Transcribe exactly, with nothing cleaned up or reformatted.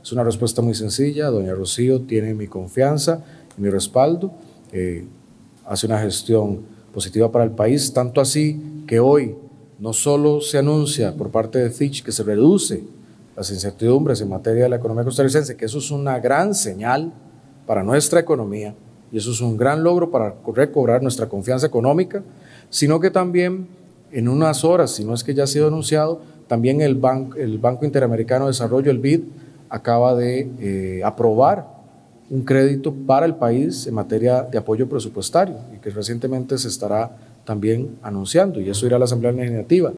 Es una respuesta muy sencilla. Doña Rocío tiene mi confianza y mi respaldo. Eh, hace una gestión positiva para el país, tanto así que hoy no solo se anuncia por parte de Fitch que se reduce las incertidumbres en materia de la economía costarricense, que eso es una gran señal para nuestra economía y eso es un gran logro para recobrar nuestra confianza económica, sino que también en unas horas, si no es que ya ha sido anunciado, también el, Ban el Banco Interamericano de Desarrollo, el B I D, acaba de eh, aprobar un crédito para el país en materia de apoyo presupuestario y que recientemente se estará también anunciando, y eso irá a la Asamblea Legislativa.